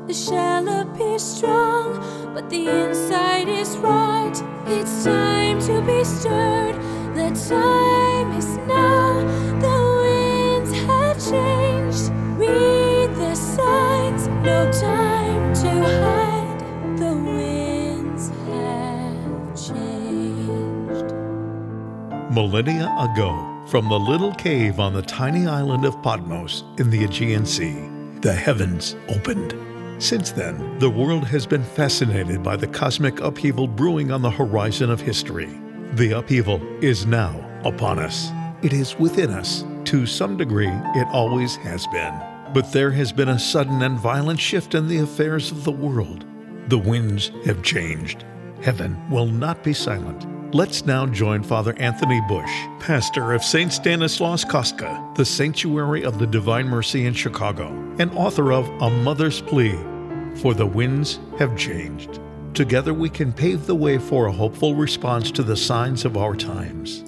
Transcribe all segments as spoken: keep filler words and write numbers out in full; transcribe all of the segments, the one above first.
The shell appears strong, but the inside is right. It's time to be stirred. The time is now. The winds have changed. Read the signs. No time to hide. The winds have changed. Millennia ago, from the little cave on the tiny island of Patmos in the Aegean Sea, the heavens opened. Since then, the world has been fascinated by the cosmic upheaval brewing on the horizon of history. The upheaval is now upon us. It is within us. To some degree, it always has been. But there has been a sudden and violent shift in the affairs of the world. The winds have changed. Heaven will not be silent. Let's now join Father Anthony Bush, pastor of Saint Stanislaus Kostka, the Sanctuary of the Divine Mercy in Chicago, and author of A Mother's Plea, For the Winds Have Changed. Together we can pave the way for a hopeful response to the signs of our times.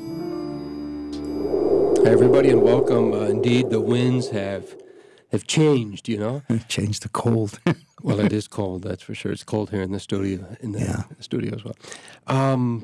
Hi, everybody, and welcome. Uh, indeed, the winds have have changed, you know. Changed the cold. Well, it is cold, that's for sure. It's cold here in the studio, in the Yeah. studio as well. Um,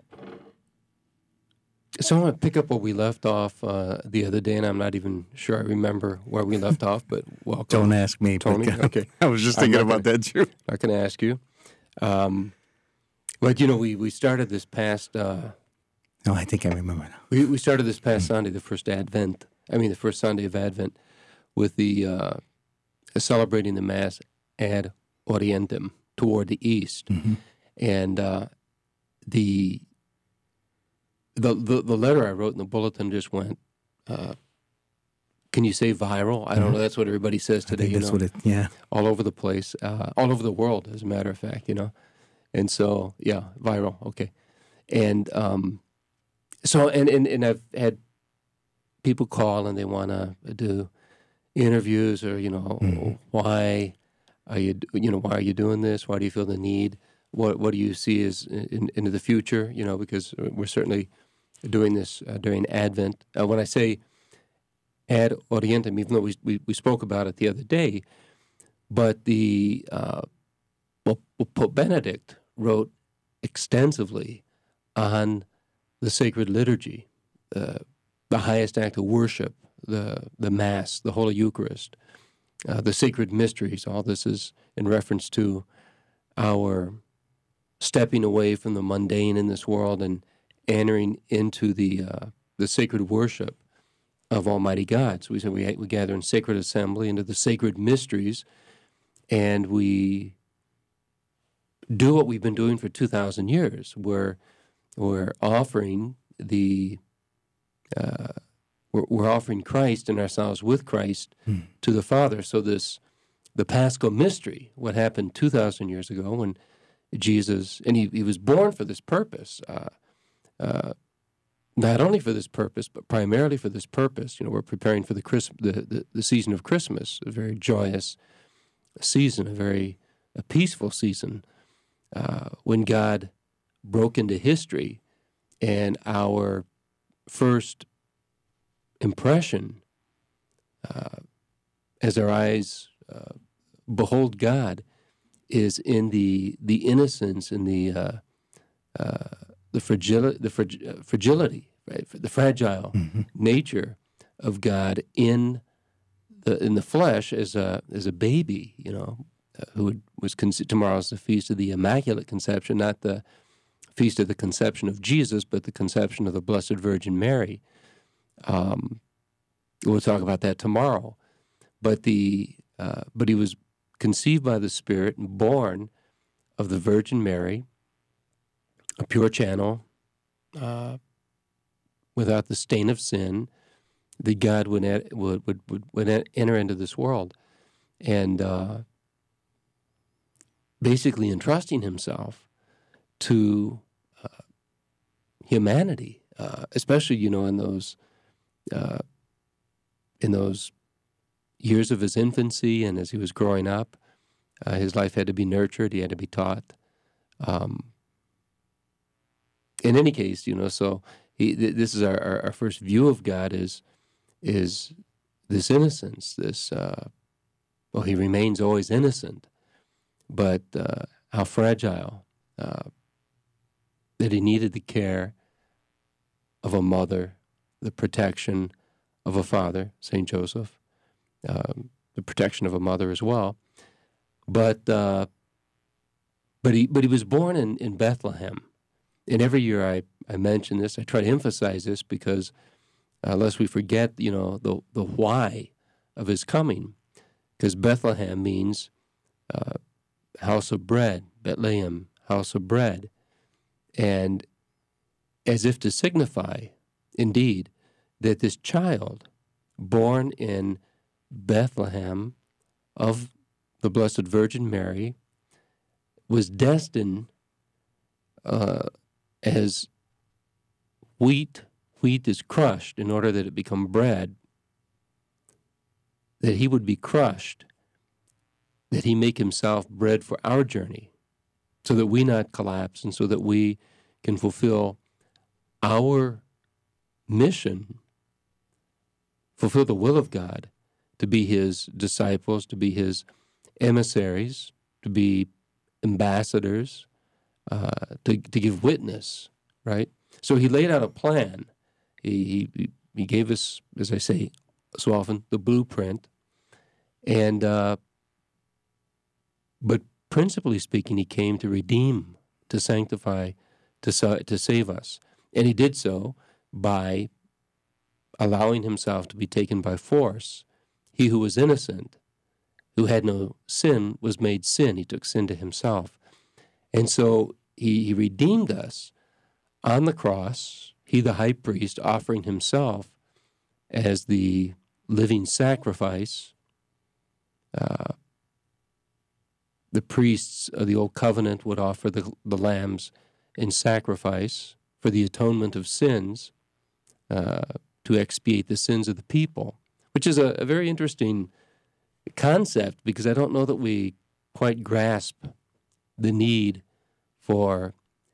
so I'm going to pick up where we left off uh, the other day, and I'm not even sure I remember where we left off, but welcome. Don't ask me, Tony. but, uh, Okay. I was just I'm thinking not about gonna- that too. Not going to ask you. Um, but, you know, we, we started this past... Uh, No, I think I remember now. We we started this past Sunday, the first Advent. I mean, the first Sunday of Advent, with the uh, celebrating the Mass ad Orientem, toward the east, Mm-hmm. and uh, the, the the the letter I wrote in the bulletin just went. Uh, can you say viral? I don't Mhm. know. That's what everybody says I today. think You that's know, what it, yeah. all over the place, uh, all over the world, as a matter of fact. You know, and so yeah, viral. Okay, and. Um, So, and, and, and I've had people call and they want to do interviews or, you know, Mhm. why are you, you know, why are you doing this? Why do you feel the need? What what do you see as in, into the future? You know, because we're certainly doing this uh, during Advent. Uh, when I say ad Orientem, even though we, we, we spoke about it the other day, but the, uh, well, Pope Benedict wrote extensively on the sacred liturgy, uh, the highest act of worship, the the Mass, the Holy Eucharist, uh, the sacred mysteries. All this is in reference to our stepping away from the mundane in this world and entering into the uh, the sacred worship of Almighty God. So we say we we gather in sacred assembly into the sacred mysteries, and we do what we've been doing for two thousand years. We're We're offering the, uh, we're, we're offering Christ and ourselves with Christ Hmm. to the Father. So this, the Paschal mystery, what happened two thousand years ago when Jesus, and he, he was born for this purpose, uh, uh, not only for this purpose, but primarily for this purpose. You know, we're preparing for the, Christ, the, the, the season of Christmas, a very joyous season, a very a peaceful season, uh, when God broke into history, and our first impression uh, as our eyes uh, behold God is in the the innocence and the uh, uh, the fragility, the frag- uh, fragility, right, the fragile Mm-hmm. nature of God in the in the flesh as a as a baby, you know, uh, who would, was conce- tomorrow's the feast of the Immaculate Conception, not the feast of the conception of Jesus, but the conception of the Blessed Virgin Mary. Um, we'll talk about that tomorrow. But the uh, but he was conceived by the Spirit and born of the Virgin Mary, a pure channel, uh, without the stain of sin, that God would would would, would, would enter into this world, and uh, basically entrusting himself to humanity, uh, especially, you know, in those uh, in those years of his infancy and as he was growing up. Uh, his life had to be nurtured. He had to be taught. Um, in any case, you know, so he, th- this is our, our, our first view of God is is this innocence, this, uh, well, he remains always innocent. but uh, how fragile, uh, that he needed the care of a mother, the protection of a father, Saint Joseph, um, the protection of a mother as well. But uh, but he but he was born in, in Bethlehem. And every year I, I mention this, I try to emphasize this because uh, lest we forget, you know, the, the why of his coming. Because Bethlehem means uh, house of bread, Bethlehem, house of bread. And as if to signify, indeed, that this child born in Bethlehem of the Blessed Virgin Mary was destined uh, as wheat, wheat is crushed in order that it become bread, that he would be crushed, that he make himself bread for our journey, so that we not collapse and so that we can fulfill our mission, fulfill the will of God, to be his disciples, to be his emissaries, to be ambassadors, uh, to, to give witness, right? So he laid out a plan. He, he, he gave us, as I say so often, the blueprint. And, uh, but principally speaking, he came to redeem, to sanctify, to, to save us. And he did so by allowing himself to be taken by force. He who was innocent, who had no sin, was made sin. He took sin to himself. And so he, he redeemed us on the cross, he the high priest offering himself as the living sacrifice. Uh, the priests of the Old Covenant would offer the, the lambs in sacrifice for the atonement of sins, uh, to expiate the sins of the people, which is a, a very interesting concept because I don't know that we quite grasp the need for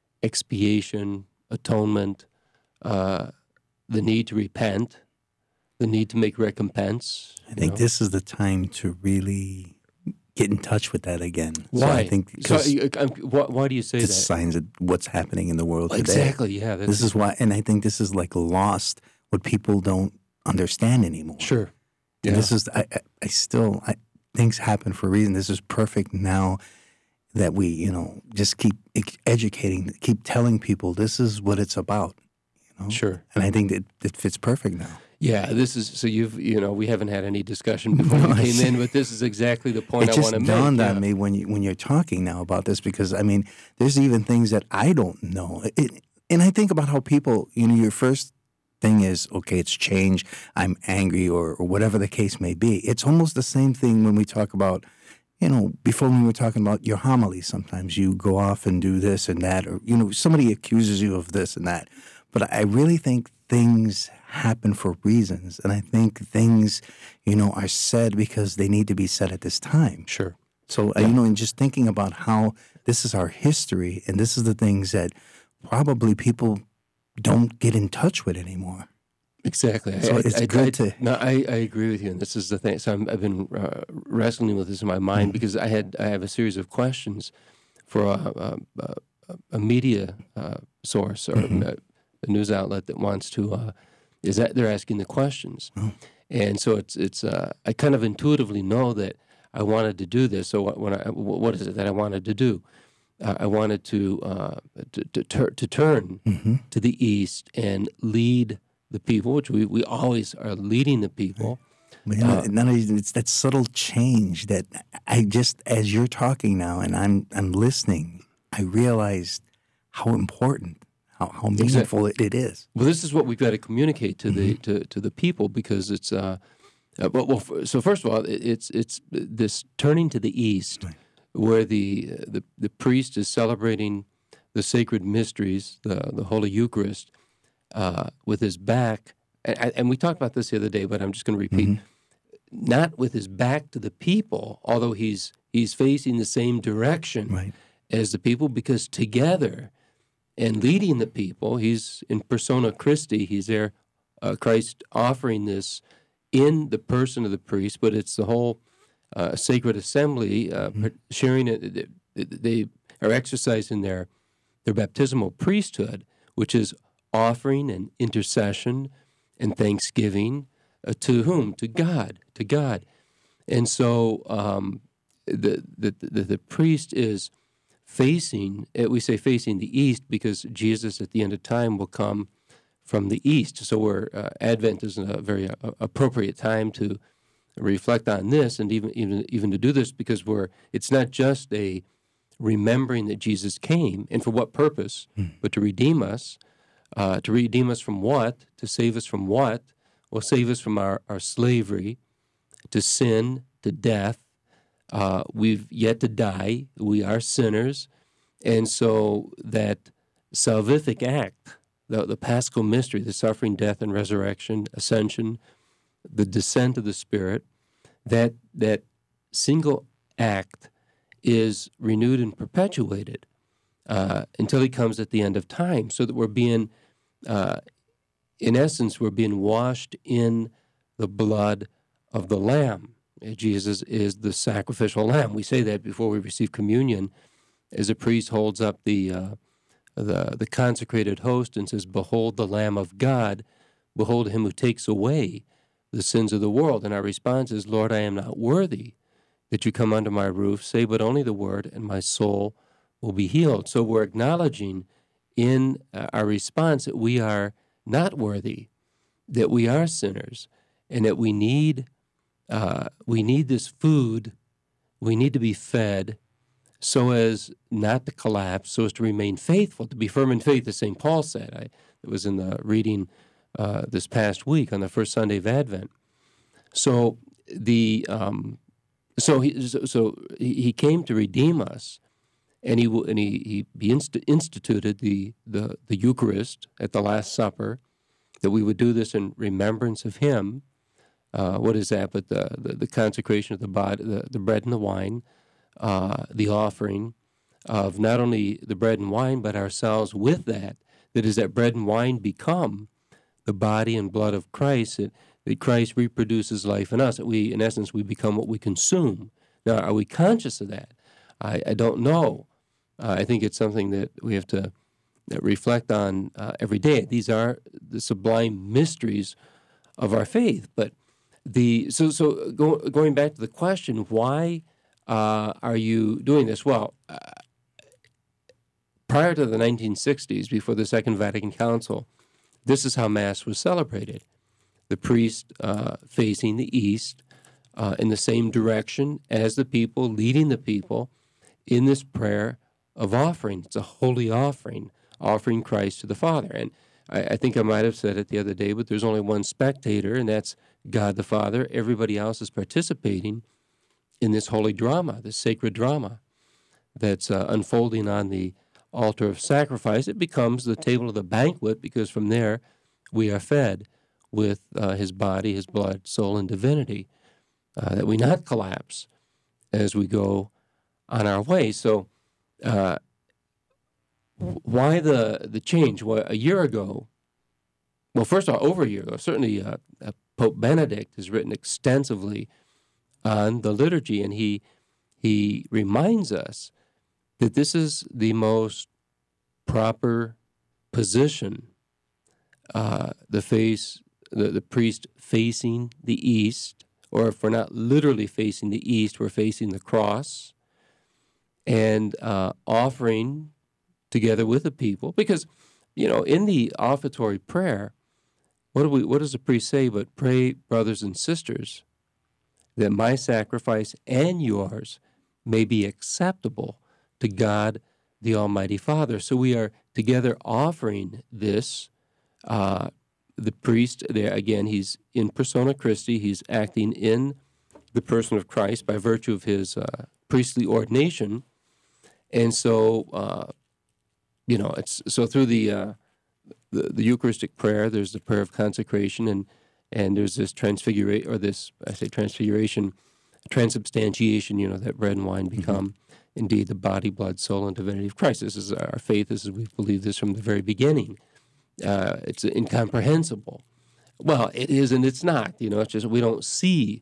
expiation, atonement, uh, the need to repent, the need to make recompense. I think know. this is the time to really get in touch with that again. Why? So I think so, because uh, um, why, why do you say it's that? signs of what's happening in the world today. Exactly, yeah. That's, This is why, and I think this is like lost, what people don't understand anymore. Sure. Yeah. And this is, I, I, I still, I, things happen for a reason. This is perfect now that we, you know, just keep educating, keep telling people this is what it's about. You know? Sure. And I think that it fits perfect now. Yeah, this is, so you've, you know, we haven't had any discussion before you came in, but this is exactly the point It I just want to make. dawned yeah. on me when you when you're talking now about this because I mean, there's even things that I don't know. It, and I think about how people, you know, your first thing is, okay, it's change. I'm angry, or, or whatever the case may be. It's almost the same thing when we talk about, you know, before when we were talking about your homily. Sometimes you go off and do this and that, or you know, somebody accuses you of this and that. But I really think things happen for reasons, and I think things, you know, are said because they need to be said at this time. Sure. So, uh, you know, and just thinking about how this is our history, and this is the things that probably people don't get in touch with anymore. Exactly. So I, it's I, good I, to- No, I, I agree with you, and this is the thing. So I'm, I've been uh, wrestling with this in my mind Mm-hmm. because I had I have a series of questions for a, a, a media uh, source or Mm-hmm. a, a news outlet that wants to. Uh, is that they're asking the questions, Oh. and so it's it's. Uh, I kind of intuitively know that I wanted to do this. So what, when I, what is it that I wanted to do? Uh, I wanted to uh, to, to, tur- to turn Mm-hmm. to the east and lead the people, which we, we always are leading the people. But, you know, Uh, none of these- it's that subtle change that I just, as you're talking now, and I'm I'm listening, I realized how important, how, how meaningful it, it is. Well, this is what we've got to communicate to the to, to the people because it's uh, uh well, well f- so first of all it, it's it's this turning to the east Right. where the, uh, the the priest is celebrating the sacred mysteries, the the Holy Eucharist, uh, with his back, and, and we talked about this the other day, but I'm just going to repeat, Mm-hmm. not with his back to the people, although he's he's facing the same direction Right. as the people, because together and leading the people, he's in persona Christi, he's there, uh, Christ offering this in the person of the priest, but it's the whole uh, a sacred assembly, uh, mm-hmm. sharing it. They are exercising their their baptismal priesthood, which is offering and intercession and thanksgiving uh, to whom? To God, to God. And so um, the, the, the, the priest is facing, we say facing the east because Jesus at the end of time will come from the east. So we're, uh, Advent is a very uh, appropriate time to reflect on this and even, even, even to do this because we're, it's not just a remembering that Jesus came, and for what purpose, hmm. but to redeem us. Uh, to redeem us from what? To save us from what? Well, save us from our, our slavery to sin, to death. Uh, we've yet to die. We are sinners. And so that salvific act, the, the Paschal mystery, the suffering, death, and resurrection, ascension, the descent of the Spirit, that that single act is renewed and perpetuated uh, until he comes at the end of time, so that we're being, uh, in essence, we're being washed in the blood of the Lamb. Jesus is the sacrificial Lamb. We say that before we receive communion, as a priest holds up the uh, the the consecrated host and says, "Behold the Lamb of God, behold him who takes away the sins of the world." And our response is, "Lord, I am not worthy that you come under my roof, say but only the word, and my soul will be healed." So we're acknowledging in uh, our response that we are not worthy, that we are sinners, and that we need uh, we need this food, we need to be fed so as not to collapse, so as to remain faithful, to be firm in faith, as Saint Paul said. I, it was in the reading uh, this past week on the first Sunday of Advent. So the um, So he so he came to redeem us, and he and he he inst- instituted the, the the Eucharist at the Last Supper, that we would do this in remembrance of him. Uh, what is that? But the, the, the consecration of the body, the, the bread and the wine, uh, the offering of not only the bread and wine, but ourselves with that. That is, that bread and wine become the body and blood of Christ. It, that Christ reproduces life in us. That we, in essence, we become what we consume. Now, are we conscious of that? I, I don't know. Uh, I think it's something that we have to that reflect on uh, every day. These are the sublime mysteries of our faith. But the so so go, going back to the question, why uh, are you doing this? Well, uh, prior to the nineteen sixties, before the Second Vatican Council, this is how Mass was celebrated. The priest uh, facing the east uh, in the same direction as the people, leading the people in this prayer of offering. It's a holy offering, offering Christ to the Father. And I, I think I might have said it the other day, but there's only one spectator, and that's God the Father. Everybody else is participating in this holy drama, this sacred drama that's uh, unfolding on the altar of sacrifice. It becomes the table of the banquet, because from there we are fed with uh, his body, his blood, soul, and divinity, uh, that we not collapse as we go on our way. So uh, why the the change? Well, a year ago, well, first of all, over a year ago, certainly uh, uh, Pope Benedict has written extensively on the liturgy, and he he reminds us that this is the most proper position, uh, the face, the, the priest facing the east, or if we're not literally facing the east, we're facing the cross, and uh, offering together with the people. Because, you know, in the offertory prayer, what do we? What does the priest say? But pray, brothers and sisters, that my sacrifice and yours may be acceptable to God, the Almighty Father. So we are together offering this. Uh, the priest, there again, he's in persona Christi. He's acting in the person of Christ by virtue of his uh, priestly ordination. And so, uh, you know, it's so through the, uh, the the Eucharistic prayer, there's the prayer of consecration, and and there's this transfiguration, or this, I say transfiguration, transubstantiation, you know, that bread and wine become mm-hmm. indeed the body, blood, soul, and divinity of Christ. This is our faith. This is, we believe this from the very beginning. Uh, it's incomprehensible. Well, it is and it's not. You know, it's just we don't see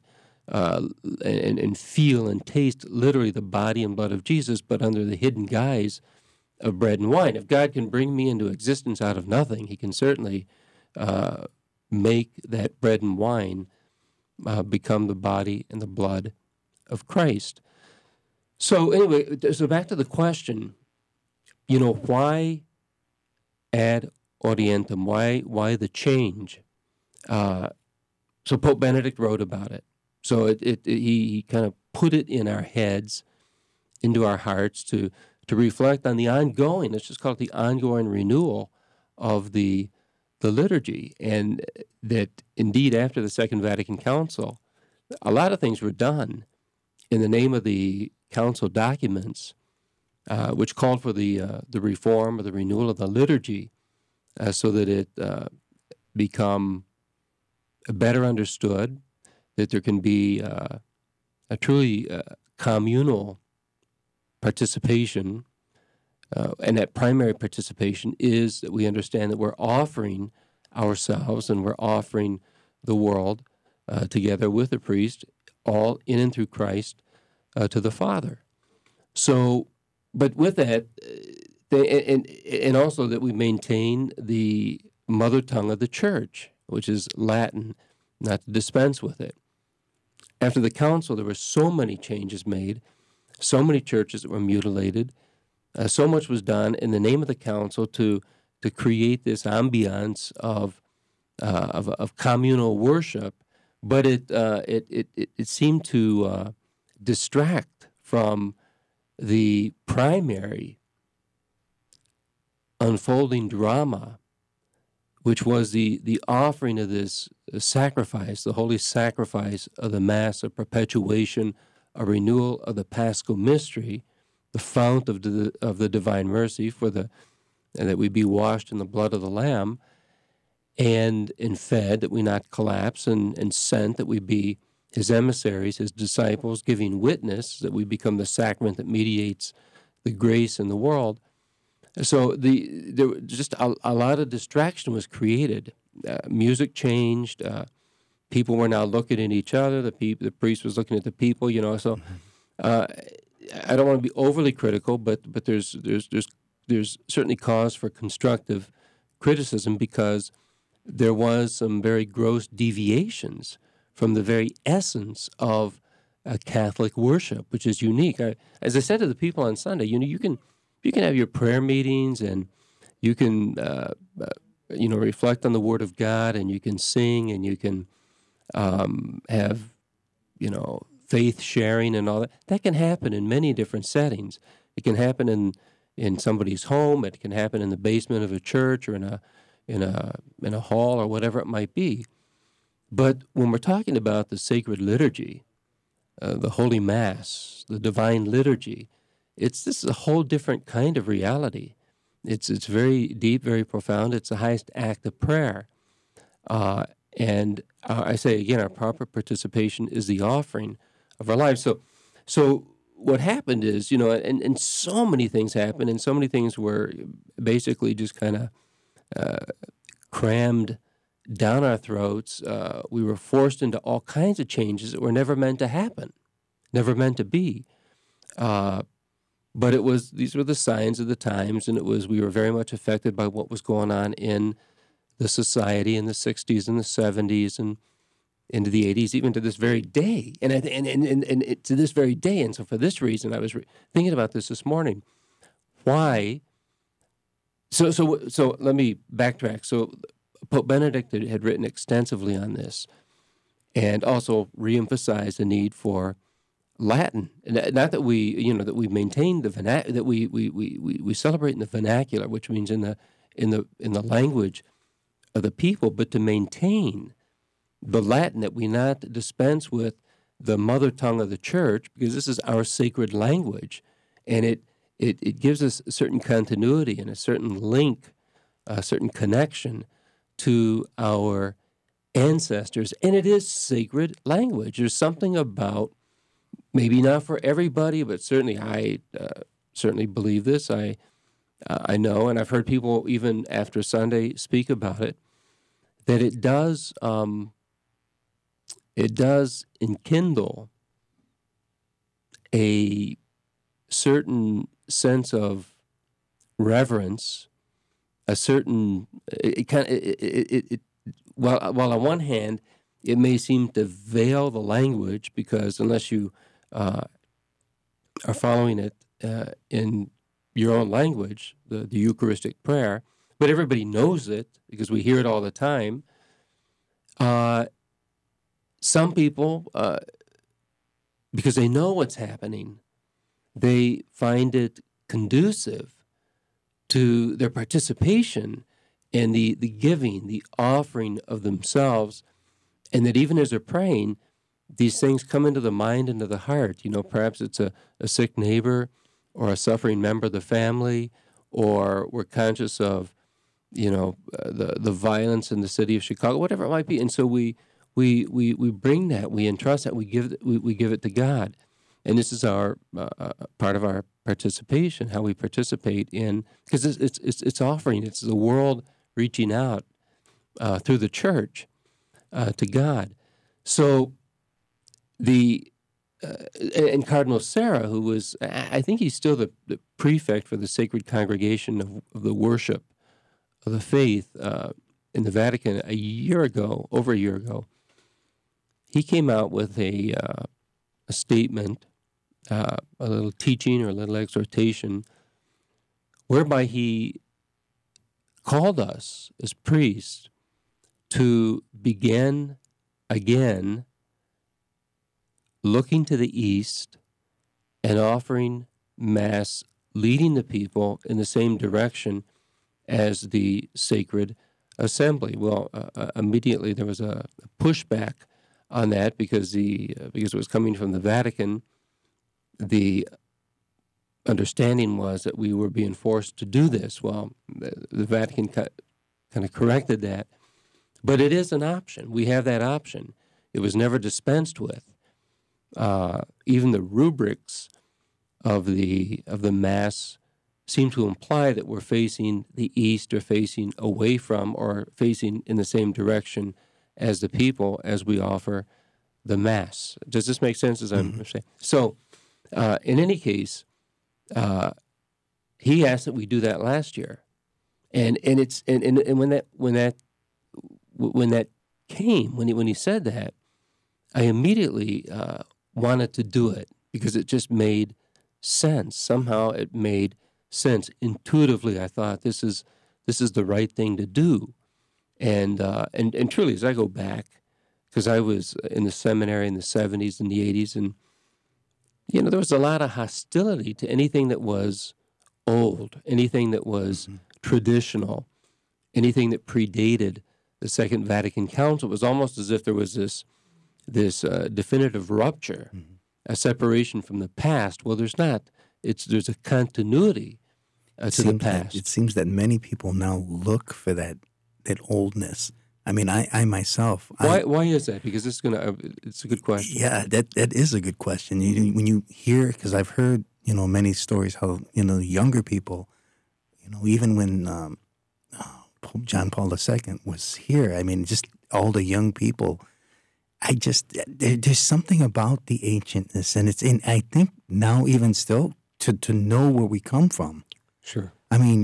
uh, and, and feel and taste literally the body and blood of Jesus, but under the hidden guise of bread and wine. If God can bring me into existence out of nothing, he can certainly uh, make that bread and wine uh, become the body and the blood of Christ. So anyway, so back to the question, you know, why ad orientem? Why, why the change? Uh, so Pope Benedict wrote about it. So it, it, it, he, he kind of put it in our heads, into our hearts, to to reflect on the ongoing, let's just call it the ongoing renewal of the the liturgy. And that indeed after the Second Vatican Council, a lot of things were done in the name of the council documents, uh, which called for the uh, the reform or the renewal of the liturgy, uh, so that it uh, become better understood, that there can be uh, a truly uh, communal participation, uh, and that primary participation is that we understand that we're offering ourselves and we're offering the world uh, together with the priest, all in and through Christ, uh, to the Father. So, but with that, they, and, and also that we maintain the mother tongue of the Church, which is Latin, not to dispense with it. After the council, there were so many changes made, so many churches that were mutilated, uh, so much was done in the name of the council to to create this ambiance of uh, of, of communal worship, but it uh, it, it it it seemed to uh, distract from the primary unfolding drama, which was the, the offering of this sacrifice, the holy sacrifice of the Mass of perpetuation, a renewal of the Paschal mystery, the fount of the of the divine mercy, for the and that we be washed in the blood of the Lamb, and and fed, that we not collapse, and, and sent, that we be his emissaries, his disciples, giving witness, that we become the sacrament that mediates the grace in the world. So the there just a, a lot of distraction was created. Uh, music changed. Uh, people were now looking at each other. The peop, the priest was looking at the people. You know, so uh, I don't want to be overly critical, but but there's there's there's there's certainly cause for constructive criticism, because there was some very gross deviations from the very essence of uh, Catholic worship, which is unique. I, as I said to the people on Sunday, you know, you can. You can have your prayer meetings, and you can, uh, uh, you know, reflect on the Word of God, and you can sing, and you can um, have, you know, faith sharing and all that. That can happen in many different settings. It can happen in, in somebody's home. It can happen in the basement of a church, or in a in a in a hall, or whatever it might be. But when we're talking about the sacred liturgy, uh, the Holy Mass, the Divine Liturgy, It's this is a whole different kind of reality. It's it's very deep, very profound. It's the highest act of prayer. Uh, and uh, I say again, our proper participation is the offering of our lives. So, so what happened is, you know, and, and so many things happened, and so many things were basically just kind of uh, crammed down our throats. Uh, we were forced into all kinds of changes that were never meant to happen, never meant to be. Uh, But it was these were the signs of the times, and it was we were very much affected by what was going on in the society in the sixties and the seventies and into the eighties, even to this very day, and I, and, and and and to this very day. And so, for this reason, I was re- thinking about this this morning. Why? So so so let me backtrack. So Pope Benedict had written extensively on this, and also reemphasized the need for Latin, not that we, you know, that we maintain the vernac- that we, we we we celebrate in the vernacular, which means in the in the in the language of the people, but to maintain the Latin, that we not dispense with the mother tongue of the Church, because this is our sacred language, and it it it gives us a certain continuity and a certain link, a certain connection to our ancestors, and it is sacred language. There's something about, maybe not for everybody, but certainly I uh, certainly believe this. I uh, I know, and I've heard people even after Sunday speak about it, that it does um, it does enkindle a certain sense of reverence, a certain it, it kind of it, it, it, it while while on one hand it may seem to veil the language, because unless you uh, are following it uh, in your own language, the, the Eucharistic prayer, but everybody knows it because we hear it all the time. Uh, some people, uh, because they know what's happening, they find it conducive to their participation in the, the giving, the offering of themselves, and that even as they're praying, these things come into the mind, into the heart. You know, perhaps it's a, a sick neighbor or a suffering member of the family, or we're conscious of, you know, uh, the the violence in the city of Chicago, whatever it might be. And so we we we, we bring that, we entrust that, we give we, we give it to God. And this is our uh, part of our participation, how we participate in, because it's, it's it's it's offering. It's the world reaching out uh, through the church uh, to God. So the uh, and Cardinal Sarah, who was, I think he's still the, the prefect for the Sacred Congregation of, of the Worship of the Faith uh, in the Vatican a year ago, over a year ago, he came out with a uh, a statement, uh, a little teaching or a little exhortation, whereby he called us as priests to begin again looking to the east and offering Mass, leading the people in the same direction as the Sacred Assembly. Well, uh, immediately there was a pushback on that because the uh, because it was coming from the Vatican. The understanding was that we were being forced to do this. Well, the, the Vatican kind of corrected that, but it is an option. We have that option. It was never dispensed with. Uh, even the rubrics of the of the Mass seem to imply that we're facing the east, or facing away from, or facing in the same direction as the people as we offer the Mass. Does this make sense? As I'm mm-hmm. saying? So, uh, in any case, uh, he asked that we do that last year, and and it's and, and, and when that when that when that came when he when he said that, I immediately uh, wanted to do it because it just made sense. Somehow it made sense intuitively. I thought this is this is the right thing to do, and uh, and and truly, as I go back, because I was in the seminary in the seventies and the eighties, and you know there was a lot of hostility to anything that was old, anything that was mm-hmm. traditional, anything that predated the Second Vatican Council. It was almost as if there was this this uh, definitive rupture, mm-hmm. a separation from the past. Well, there's not. It's there's a continuity uh, to the past. That, it seems that many people now look for that that oldness. I mean, I, I myself. Why I, why is that? Because it's gonna. Uh, it's a good question. Yeah, that that is a good question. You, when you hear, because I've heard you know many stories how you know younger people, you know, even when um, Pope John Paul the Second was here. I mean, just all the young people. I just there, there's something about the ancientness, and it's in. I think now even still to to know where we come from. Sure. I mean,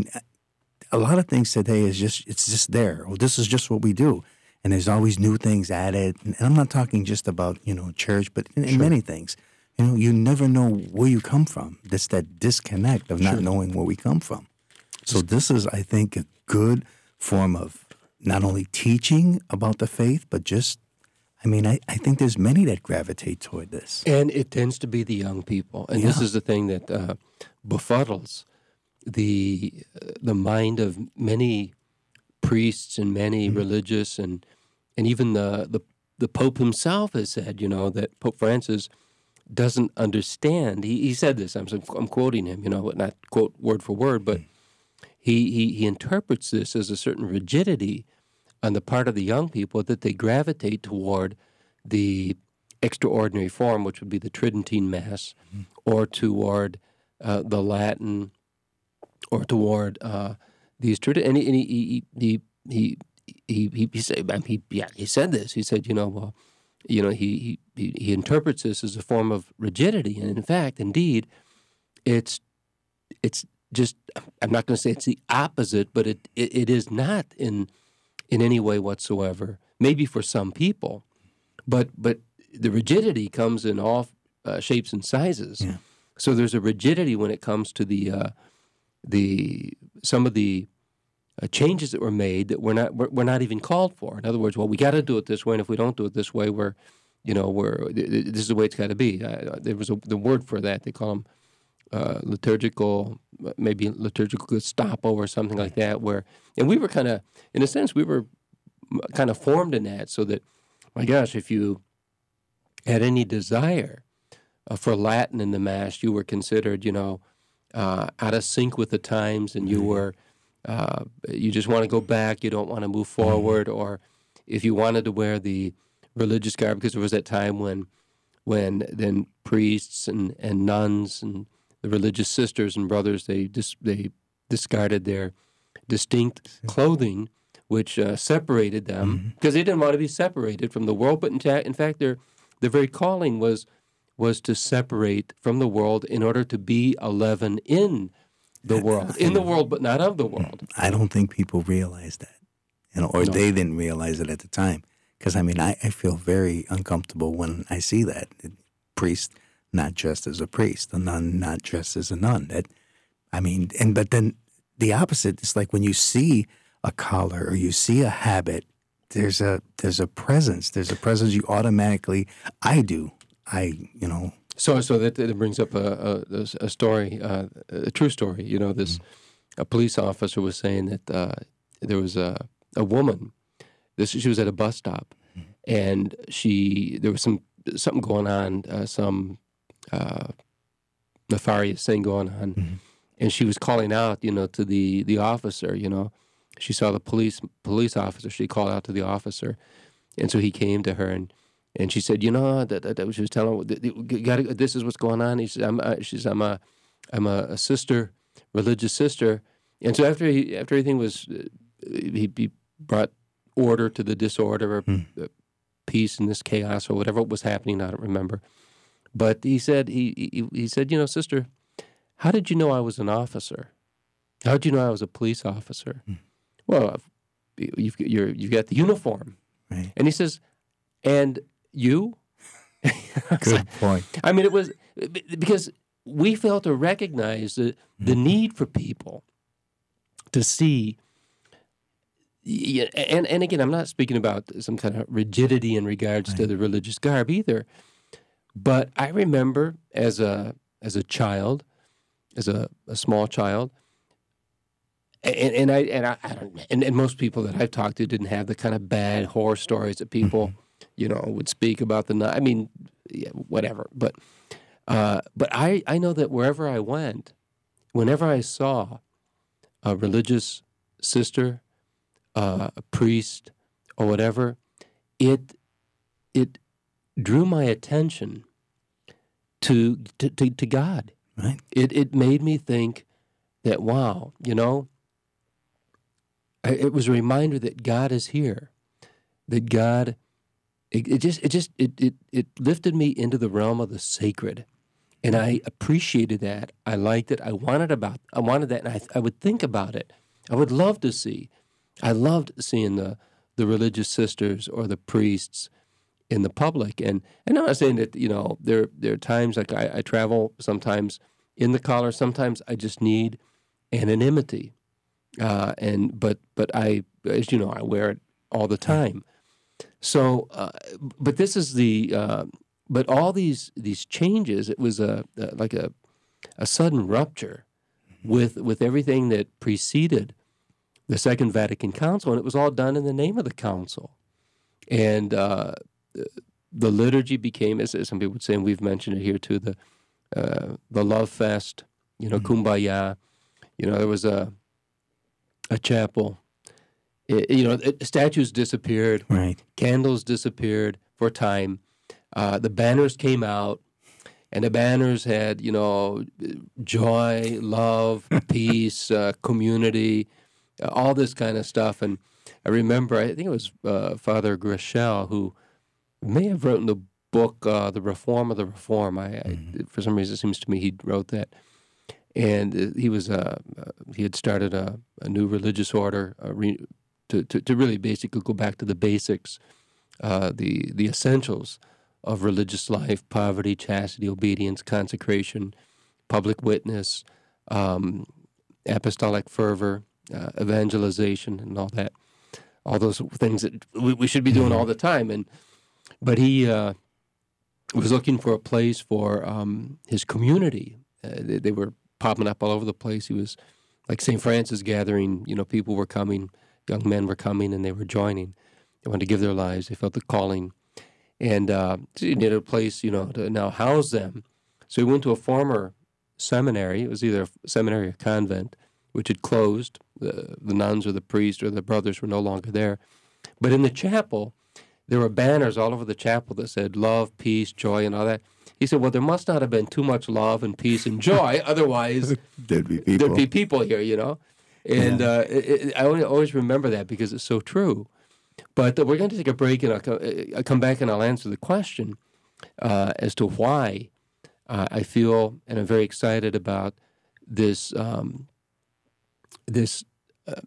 a lot of things today is just it's just there. Well, this is just what we do, and there's always new things added. And I'm not talking just about you know church, but in, in sure. many things. You know, you never know where you come from. That's that disconnect of not sure. knowing where we come from. So this is, I think, a good form of not only teaching about the faith, but just. I mean, I, I think there's many that gravitate toward this. And it tends to be the young people. And yeah. this is the thing that uh, befuddles the uh, the mind of many priests and many mm-hmm. religious, and and even the, the, the Pope himself has said, you know, that Pope Francis doesn't understand. He, he said this, I'm, I'm quoting him, you know, not quote word for word, but mm-hmm. he, he, he interprets this as a certain rigidity on the part of the young people, that they gravitate toward the extraordinary form, which would be the Tridentine Mass, mm-hmm. or toward uh, the Latin, or toward uh, these traditions. And, he, and he, he, he, he, he, he, said, he, yeah, he said this. He said, you know, well, you know, he, he, he interprets this as a form of rigidity. And in fact, indeed, it's it's just, I'm not going to say it's the opposite, but it, it, it is not in in any way whatsoever, maybe for some people. But but the rigidity comes in all uh, shapes and sizes. Yeah. So there's a rigidity when it comes to the uh, the some of the uh, changes that were made that we're not we're, we're not even called for. In other words, well, we got to do it this way, and if we don't do it this way, we're you know we're this is the way it's got to be. Uh, there was a, the word for that. They call them uh, liturgical, maybe liturgical Gestapo or something like that. Where and we were kind of, in a sense, we were kind of formed in that, so that, my gosh, if you had any desire uh, for Latin in the Mass, you were considered, you know, uh, out of sync with the times, and you were, uh, you just want to go back, you don't want to move forward, or if you wanted to wear the religious garb, because there was that time when, when then priests and, and nuns and the religious sisters and brothers, they dis- they discarded their distinct clothing, which uh, separated them, because mm-hmm. they didn't want to be separated from the world. But in, ta- in fact, their their very calling was was to separate from the world in order to be a leaven in the world, in the world, but not of the world. I don't think people realize that, you know, or no. they didn't realize it at the time. Because I mean, I, I feel very uncomfortable when I see that a priest not dressed as a priest, a nun not dressed as a nun. That, I mean, and but then the opposite is like when you see a collar or you see a habit, there's a there's a presence. There's a presence you automatically. I do. I you know. So so that, that brings up a a, a story, uh, a true story. You know, this mm-hmm. a police officer was saying that uh, there was a a woman. This she was at a bus stop, mm-hmm. and she there was some something going on, uh, some uh, nefarious thing going on, mm-hmm. and she was calling out, you know, to the the officer, you know. She saw the police police officer. She called out to the officer, and so he came to her, and, and she said, "You know, that, that, that she was telling him, you gotta, this is what's going on." He said, "I'm, uh, she said, I'm a, I'm a, a sister, religious sister." And so after he, after everything was, uh, he, he brought order to the disorder, or hmm. peace in this chaos, or whatever was happening. I don't remember, but he said, he, he, he said, "You know, sister, how did you know I was an officer? How did you know I was a police officer?" Hmm. "Well, you've you're, you've got the uniform," right. And he says, "And you?" Good like, point. I mean, it was because we failed to recognize the the mm-hmm. need for people to see. And and again, I'm not speaking about some kind of rigidity in regards right. to the religious garb either. But I remember as a as a child, as a, a small child. And, and I and I, I don't and, and most people that I've talked to didn't have the kind of bad horror stories that people, you know, would speak about the. I mean, yeah, whatever. But uh, but I, I know that wherever I went, whenever I saw a religious sister, uh, a priest, or whatever, it it drew my attention to to, to, to God. Right. It it made me think that, wow, you know. It was a reminder that God is here, that God, it, it just, it just, it, it, it lifted me into the realm of the sacred, and I appreciated that. I liked it. I wanted about, I wanted that, and I, I would think about it. I would love to see. I loved seeing the, the religious sisters or the priests in the public, and and I'm not saying that, you know, there there are times like I, I travel sometimes in the collar. Sometimes I just need anonymity. Uh, and but but I, as you know, I wear it all the time. So, uh, but this is the uh, but all these these changes. It was a, a like a a sudden rupture with with everything that preceded the Second Vatican Council, and it was all done in the name of the Council. And uh, the liturgy became, as some people would say, and we've mentioned it here too, the uh, the love fest. You know, mm-hmm. Kumbaya. You know, there was a a chapel. It, you know, it, statues disappeared. Right. Candles disappeared for a time. Uh, the banners came out, and the banners had, you know, joy, love, peace, uh, community, uh, all this kind of stuff. And I remember, I think it was uh, Father Grishel who may have written the book, uh, The Reform of the Reform. I, mm-hmm. I, for some reason, it seems to me he wrote that. And he was uh, uh, he had started a, a new religious order uh, re, to, to to really basically go back to the basics, uh, the the essentials of religious life: poverty, chastity, obedience, consecration, public witness, um, apostolic fervor, uh, evangelization, and all that. All those things that we, we should be doing all the time. And but he uh, was looking for a place for um, his community. Uh, they, they were popping up all over the place. He was like Saint Francis gathering, you know, people were coming, young men were coming, and they were joining. They wanted to give their lives. They felt the calling. And uh, he needed a place, you know, to now house them. So he went to a former seminary. It was either a seminary or convent, which had closed. The, the nuns or the priests or the brothers were no longer there. But in the chapel, there were banners all over the chapel that said love, peace, joy, and all that. He said, well, there must not have been too much love and peace and joy. Otherwise, there'd be people. There'd be people here, you know. And yeah. uh, it, it, I always remember that because it's so true. But uh, we're going to take a break, and I'll, co- I'll come back and I'll answer the question uh, as to why uh, I feel and I'm very excited about this um, this uh,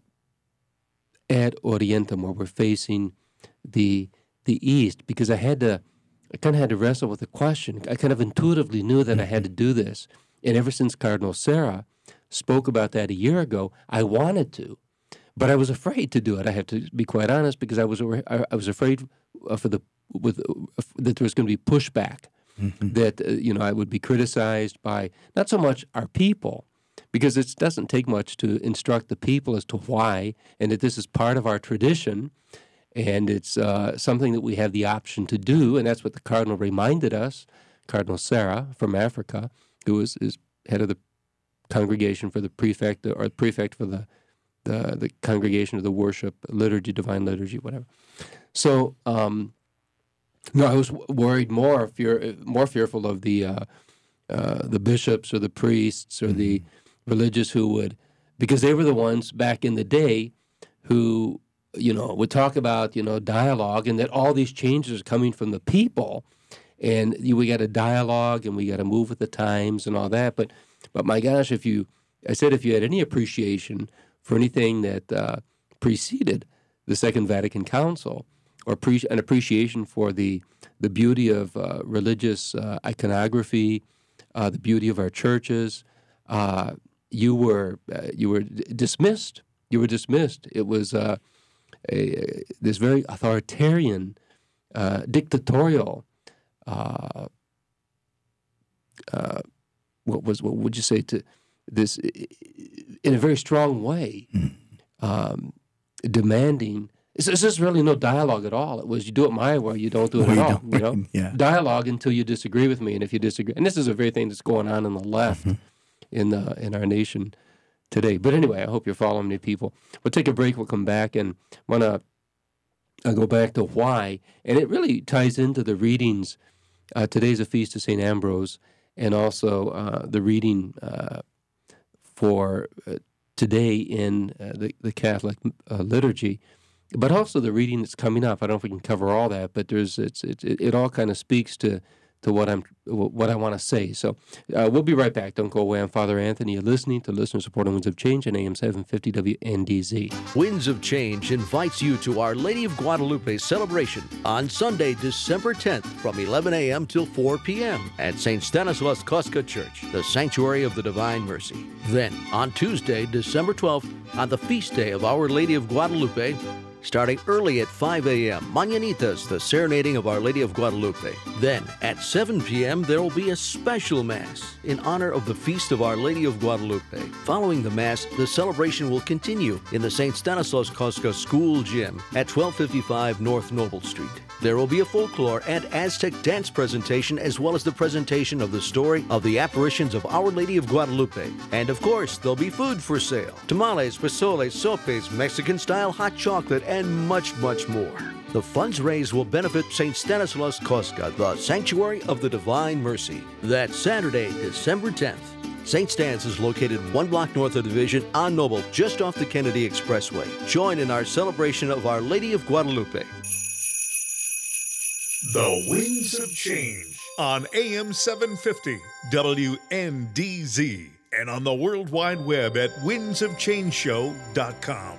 ad orientem, where we're facing the the East, because I had to, I kind of had to wrestle with the question. I kind of intuitively knew that I had to do this. And ever since Cardinal Sarah spoke about that a year ago, I wanted to, but I was afraid to do it. I have to be quite honest, because I was I, I was afraid uh, for the with uh, that there was going to be pushback, mm-hmm. that uh, you know I would be criticized by not so much our people, because it doesn't take much to instruct the people as to why, and that this is part of our tradition. And it's uh, something that we have the option to do, and that's what the Cardinal reminded us, Cardinal Sarah from Africa, who is, is head of the congregation for the prefect, or the prefect for the, the, the congregation of the worship, liturgy, divine liturgy, whatever. So, um, no, I was worried more, fear, more fearful of the uh, uh, the bishops or the priests or mm-hmm. the religious who would, because they were the ones back in the day who, you know, would talk about, you know, dialogue, and that all these changes are coming from the people, and you, we got to dialogue, and we got to move with the times and all that. But, but my gosh, if you, I said, if you had any appreciation for anything that uh, preceded the Second Vatican Council, or pre- an appreciation for the the beauty of uh, religious uh, iconography, uh, the beauty of our churches, uh, you were uh, you were dismissed. You were dismissed. It was. Uh, A, this very authoritarian, uh, dictatorial, uh, uh, what was what would you say to this, in a very strong way, um, demanding. It's, it's just really no dialogue at all. It was, you do it my way, you don't do it well, at you all. You know, yeah. Dialogue until you disagree with me, and if you disagree, and this is a very thing that's going on in the left, mm-hmm. in the in our nation today. But anyway, I hope you're following me, people. We'll take a break. We'll come back, and I want to uh, go back to why. And it really ties into the readings. Uh, today's a feast of Saint Ambrose, and also uh, the reading uh, for uh, today in uh, the, the Catholic uh, liturgy, but also the reading that's coming up. I don't know if we can cover all that, but there's it's, it, it, it all kind of speaks to to what I'm, what I want to say. So uh, we'll be right back. Don't go away. I'm Father Anthony. You're listening to Listener Supported Winds of Change on A M seven fifty W N D Z. Winds of Change invites you to Our Lady of Guadalupe celebration on Sunday, December tenth from eleven a.m. till four p.m. at Saint Stanislaus Kostka Church, the Sanctuary of the Divine Mercy. Then, on Tuesday, December twelfth, on the feast day of Our Lady of Guadalupe, starting early at five a.m., Mañanitas, the Serenading of Our Lady of Guadalupe. Then, at seven p.m., there will be a special Mass in honor of the Feast of Our Lady of Guadalupe. Following the Mass, the celebration will continue in the Saint Stanislaus Kostka School Gym at twelve fifty-five North Noble Street. There will be a folklore and Aztec dance presentation, as well as the presentation of the story of the apparitions of Our Lady of Guadalupe. And of course, there'll be food for sale: tamales, pozoles, sopes, Mexican-style hot chocolate, and much, much more. The funds raised will benefit Saint Stanislaus Kostka, the Sanctuary of the Divine Mercy. That's Saturday, December tenth. Saint Stan's is located one block north of Division on Noble, just off the Kennedy Expressway. Join in our celebration of Our Lady of Guadalupe. The Winds of Change on A M seven fifty W N D Z and on the World Wide Web at winds of change show dot com.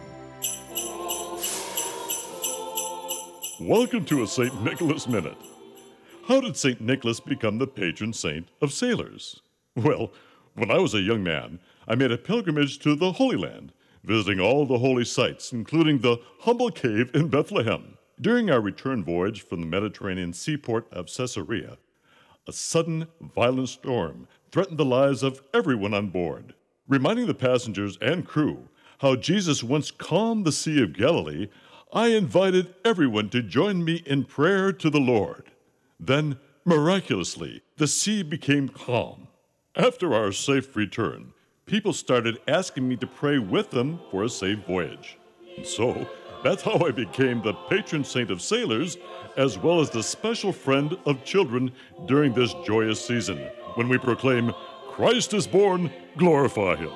Welcome to a Saint Nicholas Minute. How did Saint Nicholas become the patron saint of sailors? Well, when I was a young man, I made a pilgrimage to the Holy Land, visiting all the holy sites, including the humble cave in Bethlehem. During our return voyage from the Mediterranean seaport of Caesarea, a sudden, violent storm threatened the lives of everyone on board. Reminding the passengers and crew how Jesus once calmed the Sea of Galilee, I invited everyone to join me in prayer to the Lord. Then, miraculously, the sea became calm. After our safe return, people started asking me to pray with them for a safe voyage. And so, that's how I became the patron saint of sailors, as well as the special friend of children during this joyous season, when we proclaim, Christ is born, glorify him.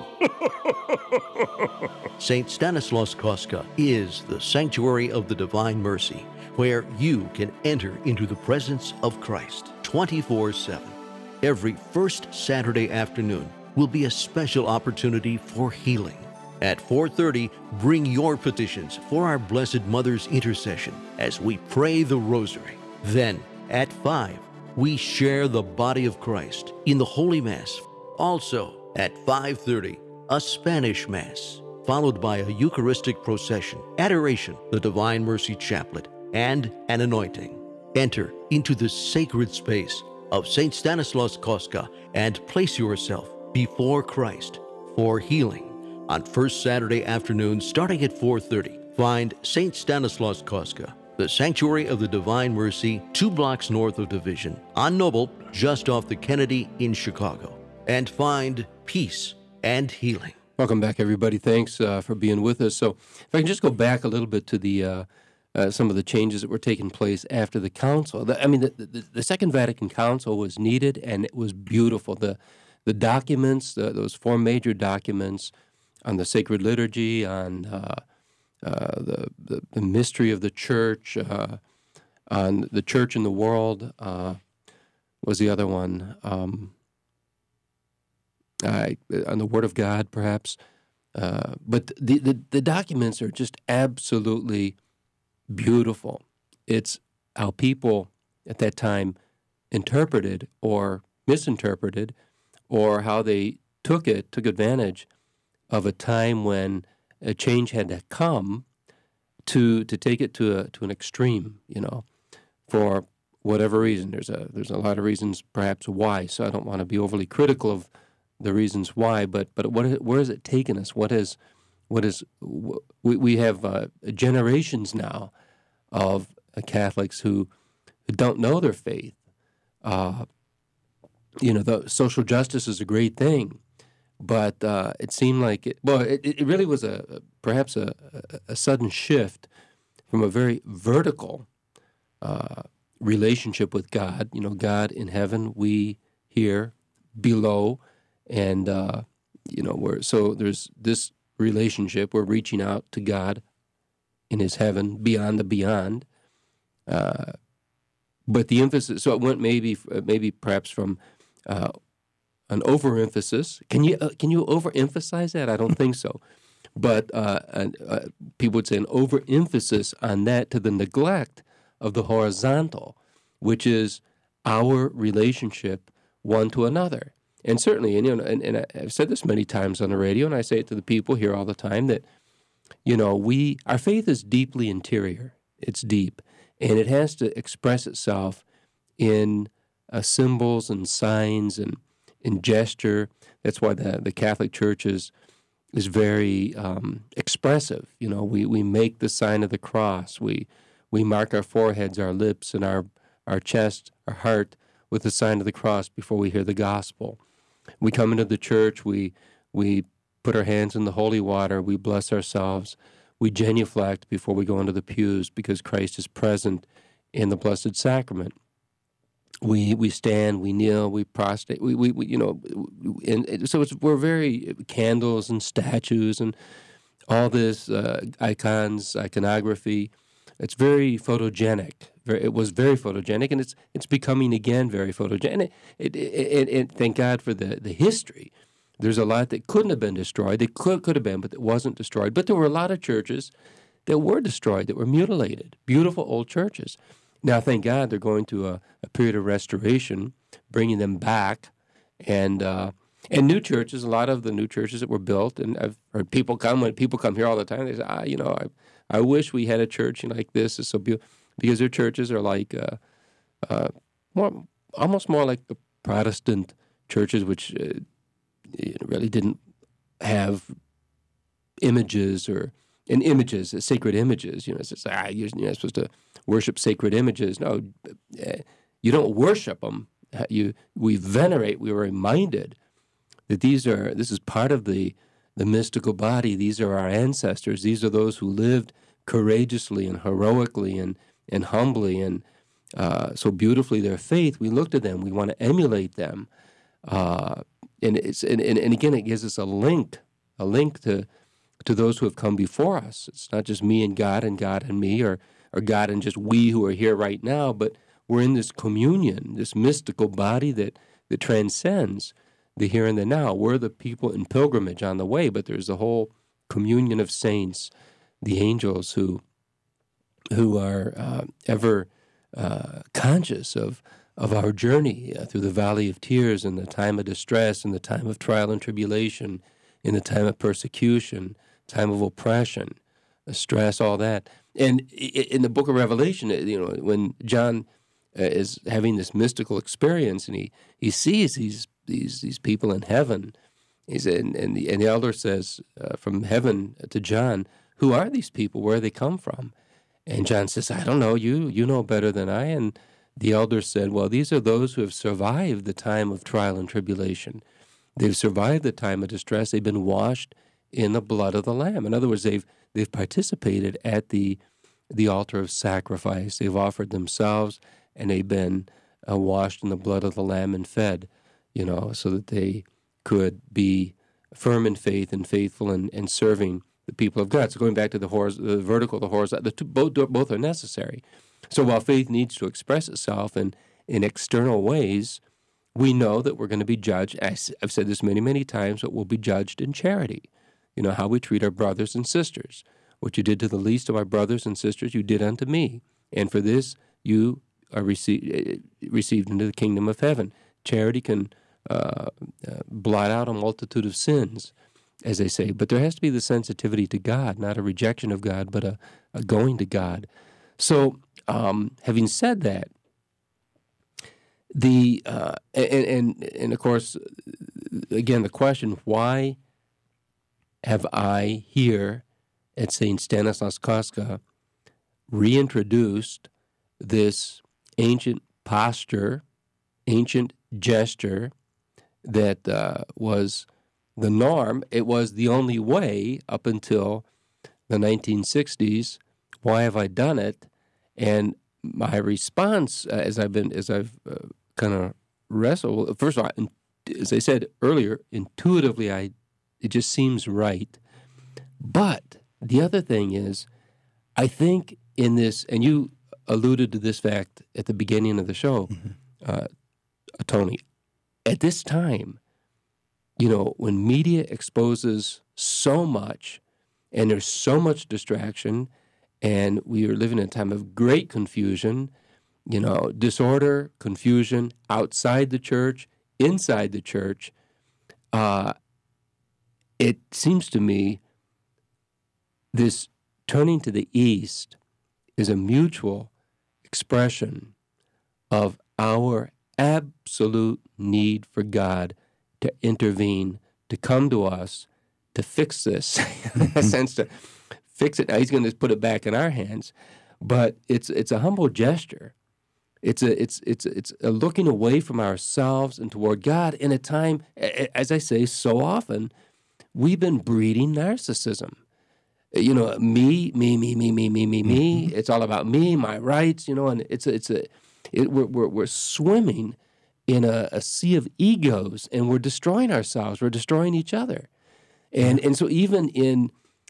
Saint Stanislaus Kostka is the sanctuary of the Divine Mercy, where you can enter into the presence of Christ twenty-four seven. Every first Saturday afternoon will be a special opportunity for healing. At four thirty, bring your petitions for our Blessed Mother's intercession as we pray the Rosary. Then, at five, we share the body of Christ in the Holy Mass. Also, at five thirty, a Spanish Mass, followed by a Eucharistic procession, adoration, the Divine Mercy Chaplet, and an anointing. Enter into the sacred space of Saint Stanislaus Kostka and place yourself before Christ for healing. On first Saturday afternoon, starting at four thirty, find Saint Stanislaus Kostka, the Sanctuary of the Divine Mercy, two blocks north of Division, on Noble, just off the Kennedy in Chicago, and find peace and healing. Welcome back, everybody. Thanks uh, for being with us. So if I can just go back a little bit to the uh, uh, some of the changes that were taking place after the council. The, I mean, the, the, the Second Vatican Council was needed, and it was beautiful. The, the documents, the, those four major documents, on the sacred liturgy, on uh, uh, the, the the mystery of the church, uh, on the church in the world, uh, was the other one. Um, I, on the Word of God, perhaps. Uh, but the, the, the documents are just absolutely beautiful. It's how people at that time interpreted or misinterpreted, or how they took it, took advantage of a time when a change had to come to to take it to a to an extreme, you know, for whatever reason. There's a there's a lot of reasons, perhaps why. So I don't want to be overly critical of the reasons why. But but what where has it taken us? What has what is we we have uh, generations now of uh, Catholics who, who don't know their faith. Uh, you know, the social justice is a great thing. But uh, it seemed like it. Well, it, it really was a perhaps a, a sudden shift from a very vertical uh, relationship with God. You know, God in heaven, we here below, and uh, you know, we're so there's this relationship. We're reaching out to God in His heaven, beyond the beyond. Uh, but the emphasis, so it went maybe maybe perhaps from. Uh, An overemphasis. Can you uh, can you overemphasize that? I don't think so. But uh, uh, people would say an overemphasis on that to the neglect of the horizontal, which is our relationship one to another. And certainly, and you know, and, and I've said this many times on the radio, and I say it to the people here all the time that, you know, we our faith is deeply interior. It's deep, and it has to express itself in uh, symbols and signs and in gesture. That's why the, the Catholic Church is is very um, expressive. You know, we, we make the sign of the cross. We we mark our foreheads, our lips, and our our chest, our heart with the sign of the cross before we hear the gospel. We come into the church. We we put our hands in the holy water. We bless ourselves. We genuflect before we go into the pews because Christ is present in the Blessed Sacrament. We we stand, we kneel, we prostrate, we, we, we you know, and so it's, we're very candles and statues and all this uh, icons, iconography, it's very photogenic. Very, it was very photogenic, and it's it's becoming again very photogenic. It, it, it, it, thank God for the, the history. There's a lot that couldn't have been destroyed. They could could have been, but it wasn't destroyed. But there were a lot of churches that were destroyed, that were mutilated. Beautiful old churches. Now, thank God, they're going to a, a period of restoration, bringing them back, and uh, and new churches. A lot of the new churches that were built, and I've heard people come when people come here all the time. They say, ah, you know, I I wish we had a church like this. It's so beautiful, because their churches are like uh, uh, more almost more like the Protestant churches, which uh, really didn't have images or and images, uh, sacred images. You know, it's just, ah, you're, you're not supposed to worship sacred images. No, uh, you don't worship them. You we venerate. We are reminded that these are this is part of the the mystical body. These are our ancestors. These are those who lived courageously and heroically and and humbly and uh, so beautifully their faith. We look to them. We want to emulate them. Uh, and it's and, and, and again, it gives us a link, a link to to those who have come before us. It's not just me and God and God and me, or or God and just we who are here right now, but we're in this communion, this mystical body that, that transcends the here and the now. We're the people in pilgrimage on the way, but there's the whole communion of saints, the angels who who are uh, ever uh, conscious of of our journey uh, through the valley of tears, in the time of distress, in the time of trial and tribulation, in the time of persecution, time of oppression, stress, all that. And in the book of Revelation, you know, when John uh, is having this mystical experience, and he, he sees these these these people in heaven, he's and and the, and the elder says uh, from heaven to John, "Who are these people? Where they come from?" And John says, "I don't know. You you know better than I." And the elder said, "Well, these are those who have survived the time of trial and tribulation. They've survived the time of distress. They've been washed in the blood of the Lamb." In other words, they've they've participated at the the altar of sacrifice. They've offered themselves, and they've been uh, washed in the blood of the Lamb and fed, you know, so that they could be firm in faith and faithful and, and serving the people of God. So going back to the, horiz- the vertical, the horizontal, the two, both, both are necessary. So while faith needs to express itself in, in external ways, we know that we're going to be judged. I've said this many, many times, but we'll be judged in charity. You know, how we treat our brothers and sisters. What you did to the least of our brothers and sisters, you did unto me. And for this, you are received, received into the kingdom of heaven. Charity can uh, uh, blot out a multitude of sins, as they say. But there has to be the sensitivity to God, not a rejection of God, but a, a going to God. So, um, having said that, the uh, and, and and of course, again, the question: why have I here at Saint Stanislaus Kostka reintroduced this ancient posture, ancient gesture that uh, was the norm? It was the only way up until the nineteen sixties. Why have I done it? And my response, uh, as I've been, as I've uh, kind of wrestled, first of all, as I said earlier, intuitively, I it just seems right. But the other thing is, I think in this, and you alluded to this fact at the beginning of the show, mm-hmm. uh, Tony, at this time, you know, when media exposes so much and there's so much distraction, and we are living in a time of great confusion, you know, disorder, confusion outside the church, inside the church, uh, it seems to me this turning to the east is a mutual expression of our absolute need for God to intervene, to come to us, to fix this, in a sense, to fix it. Now, he's going to put it back in our hands, but it's it's a humble gesture. It's a it's it's it's a looking away from ourselves and toward God in a time, as I say so often, we've been breeding narcissism. You know, me, me, me, me, me, me, me, me. It's all about me, my rights. You know, and it's a, it's a it, we're we're we're swimming in a, a sea of egos, and we're destroying ourselves. We're destroying each other, and and so even in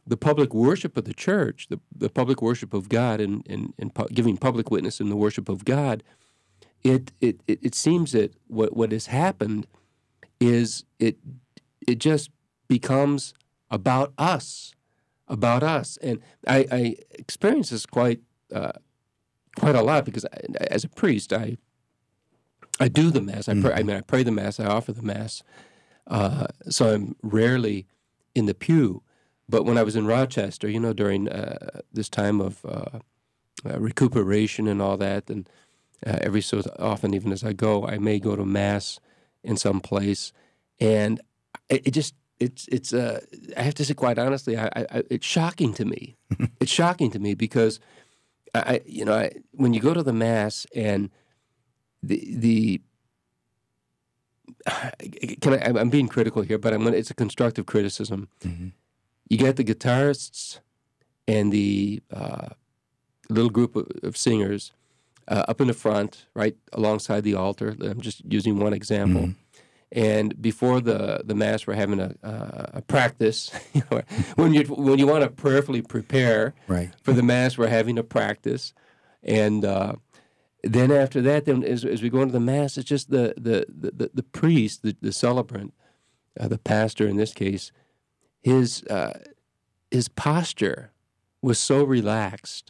the public worship of the church, the, the public worship of God, and, and, and pu- giving public witness in the worship of God, it it, it, it seems that what, what has happened is it it just becomes about us, about us. And I, I experience this quite uh, quite a lot because I, as a priest, I I do the Mass. I pray, I mean, I pray the Mass. I offer the Mass. Uh, so I'm rarely in the pew. But when I was in Rochester, you know, during uh, this time of uh, uh, recuperation and all that, and uh, every so often, even as I go, I may go to Mass in some place, and it, it just it's it's uh, I have to say quite honestly, I, I, it's shocking to me. It's shocking to me because I you know I, when you go to the Mass and the the can I, I'm being critical here, but I'm gonna, it's a constructive criticism. Mm-hmm. You get the guitarists and the uh, little group of, of singers uh, up in the front, right alongside the altar. I'm just using one example. Mm-hmm. And before the, the Mass, we're having a, uh, a practice. You know, when you when you want to prayerfully prepare right. for the Mass, we're having a practice. And uh, then after that, then as, as we go into the Mass, it's just the the the, the priest, the, the celebrant, uh, the pastor in this case. His uh, his posture was so relaxed,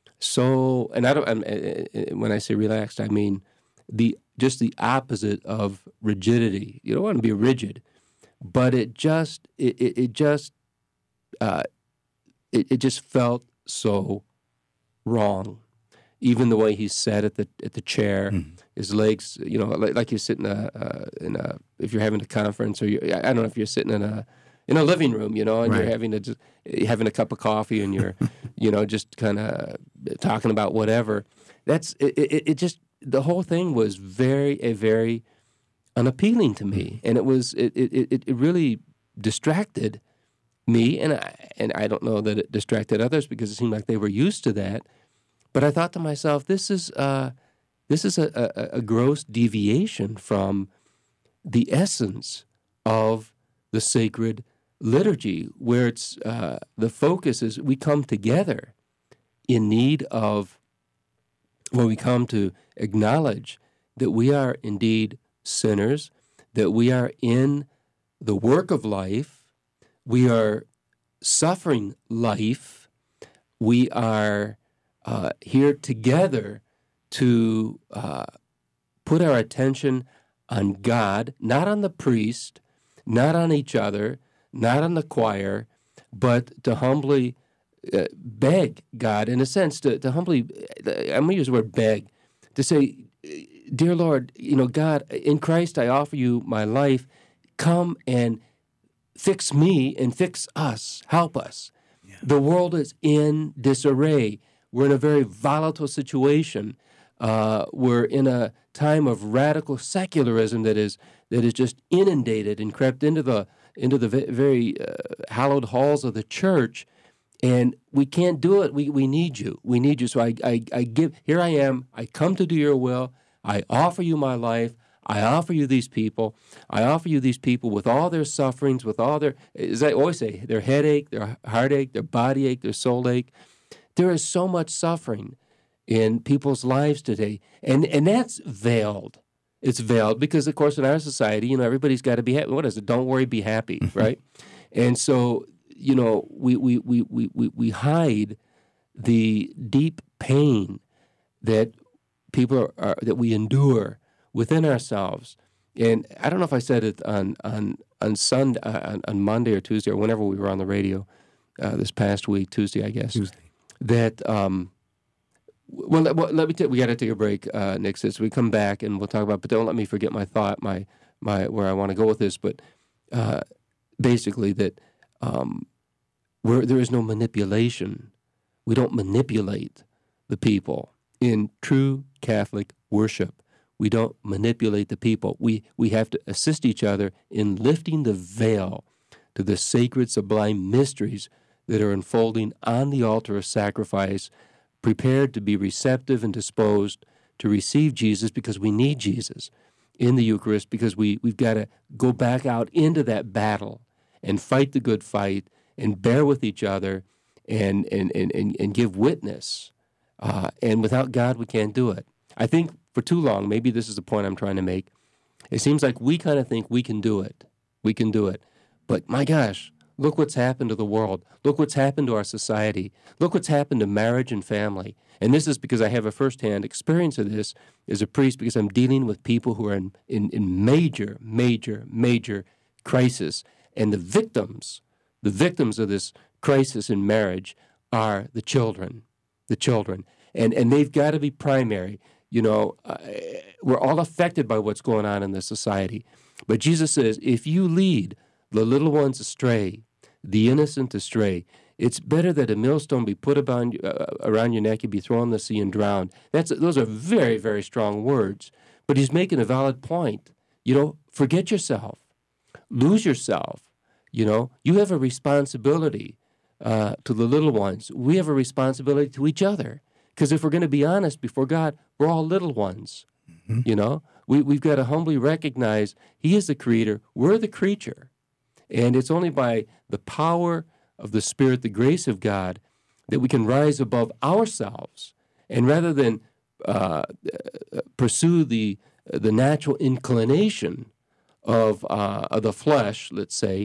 so and I don't. I'm, uh, when I say relaxed, I mean the just the opposite of rigidity. You don't want to be rigid, but it just it it, it just uh, it it just felt so wrong. Even the way he sat at the at the chair, mm. his legs, you know, like, like you're sitting a, uh, in a if you're having a conference or you I don't know if you're sitting in a in a living room, you know, and right. you're having a having a cup of coffee and you're, you know, just kind of talking about whatever. That's it, it. It just the whole thing was very a very unappealing to me, and it was it it it really distracted me, and I and I don't know that it distracted others because it seemed like they were used to that. But I thought to myself, this is uh, this is a, a, a gross deviation from the essence of the sacred liturgy, where it's uh, the focus is we come together in need of, where we come to acknowledge that we are indeed sinners, that we are in the work of life, we are suffering life, we are uh, here together to uh, put our attention on God, not on the priest, not on each other, not on the choir, but to humbly uh, beg God, in a sense, to, to humbly, I'm going to use the word beg, to say, dear Lord, you know, God, in Christ I offer you my life. Come and fix me and fix us. Help us. Yeah. The world is in disarray. We're in a very volatile situation. Uh, we're in a time of radical secularism that is that is just inundated and crept into the into the very uh, hallowed halls of the church, and we can't do it. We we need you. We need you. So I, I I give. Here I am. I come to do your will. I offer you my life. I offer you these people. I offer you these people with all their sufferings, with all their, as I always say, their headache, their heartache, their body ache, their soul ache. There is so much suffering in people's lives today, and and that's veiled. It's veiled because, of course, in our society, you know, everybody's got to be happy. What is it? Don't worry, be happy, right? And so, you know, we we we we we we hide the deep pain that people are, are that we endure within ourselves. And I don't know if I said it on on on Sunday, uh, on, on Monday or Tuesday or whenever we were on the radio uh, this past week, Tuesday, I guess. Tuesday. That. Um, Well, let, well, let me. T- we got to take a break, uh, Nick. So we come back and we'll talk about. But don't let me forget my thought, my my where I want to go with this. But uh, basically, that um, where there is no manipulation, we don't manipulate the people in true Catholic worship. We don't manipulate the people. We we have to assist each other in lifting the veil to the sacred, sublime mysteries that are unfolding on the altar of sacrifice, prepared to be receptive and disposed to receive Jesus because we need Jesus in the Eucharist, because we, we've got to go back out into that battle and fight the good fight and bear with each other and and and, and, and give witness. Uh, and without God, we can't do it. I think for too long, maybe this is the point I'm trying to make, it seems like we kind of think we can do it. We can do it. But my gosh, look what's happened to the world. Look what's happened to our society. Look what's happened to marriage and family. And this is because I have a firsthand experience of this as a priest, because I'm dealing with people who are in, in, in major, major, major crisis. And the victims, the victims of this crisis in marriage are the children, the children. And, and they've got to be primary. You know, uh, we're all affected by what's going on in the society. But Jesus says, if you lead the little ones astray, the innocent astray, it's better that a millstone be put about, uh, around your neck and be thrown in the sea and drowned. That's, those are very, very strong words. But he's making a valid point. You know, forget yourself. Lose yourself. You know, you have a responsibility uh, to the little ones. We have a responsibility to each other. Because if we're going to be honest before God, we're all little ones. Mm-hmm. You know, we, we've got to humbly recognize He is the creator, we're the creature. And it's only by the power of the Spirit, the grace of God, that we can rise above ourselves. And rather than uh, pursue the the natural inclination of, uh, of the flesh, let's say,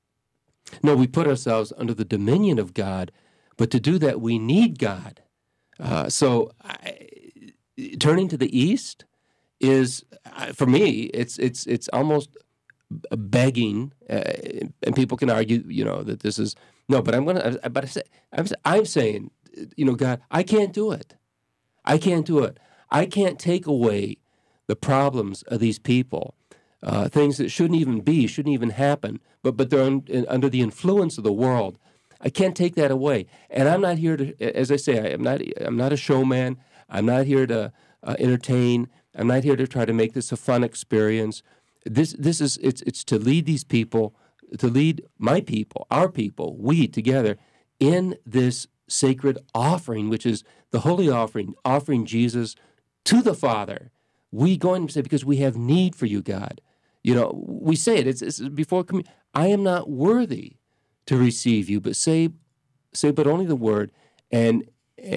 no, we put ourselves under the dominion of God. But to do that, we need God. Uh, so I, turning to the east is, uh, for me, it's it's it's almost begging, uh, and people can argue, you know, that this is no. But I'm gonna, but I say, I'm I'm saying, you know, God, I can't do it. I can't do it. I can't take away the problems of these people, uh, things that shouldn't even be, shouldn't even happen. But but they're un, in, under the influence of the world. I can't take that away, and I'm not here to, as I say, I am not. I'm not a showman. I'm not here to uh, entertain. I'm not here to try to make this a fun experience. This, this is it's it's to lead these people, to lead my people, our people, we together, in this sacred offering, which is the holy offering, offering Jesus to the Father. We going to say, because we have need for you, God. You know, we say it. It's, it's before communion. I am not worthy to receive you, but say, say, but only the word, and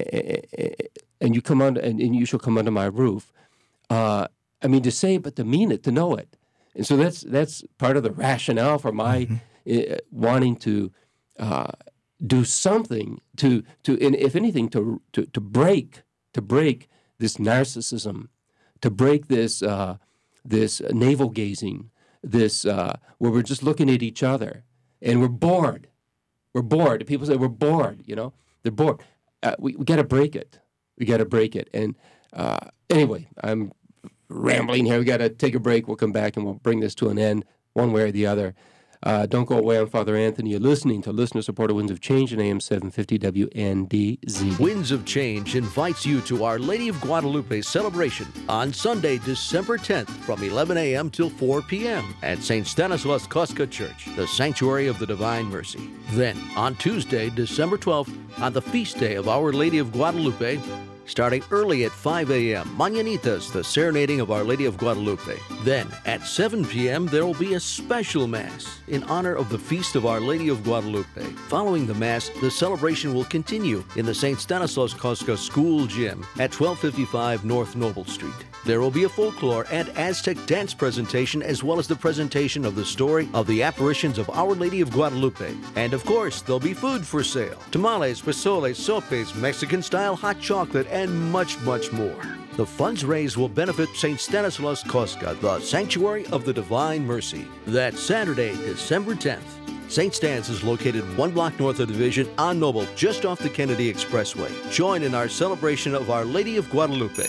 and you come under, and, and you shall come under my roof. Uh, I mean, to say, but to mean it, to know it, and so that's that's part of the rationale for my mm-hmm. uh, wanting to uh, do something to to, and if anything, to to to break to break this narcissism, to break this uh, this navel gazing, this uh, where we're just looking at each other. And we're bored. We're bored. People say we're bored, you know. They're bored. Uh, we we got to break it. We got to break it. And uh, anyway, I'm rambling here. We got to take a break. We'll come back and we'll bring this to an end one way or the other. Uh, don't go away. I'm Father Anthony. You're listening to listener-supported Winds of Change in A M seven fifty W N D Z. Winds of Change invites you to Our Lady of Guadalupe celebration on Sunday, December tenth from eleven a.m. till four p.m. at Saint Stanislaus Kostka Church, the Sanctuary of the Divine Mercy. Then, on Tuesday, December twelfth, on the feast day of Our Lady of Guadalupe, starting early at five a.m., Mañanitas, the serenading of Our Lady of Guadalupe. Then, at seven p.m., there will be a special Mass in honor of the Feast of Our Lady of Guadalupe. Following the Mass, the celebration will continue in the Saint Stanislaus Kostka School Gym at twelve fifty-five North Noble Street. There will be a folklore and Aztec dance presentation, as well as the presentation of the story of the apparitions of Our Lady of Guadalupe. And of course, there'll be food for sale. Tamales, pozoles, sopes, Mexican-style hot chocolate, and much, much more. The funds raised will benefit Saint Stanislaus Kostka, the Sanctuary of the Divine Mercy. That's Saturday, December tenth. Saint Stan's is located one block north of Division on Noble, just off the Kennedy Expressway. Join in our celebration of Our Lady of Guadalupe.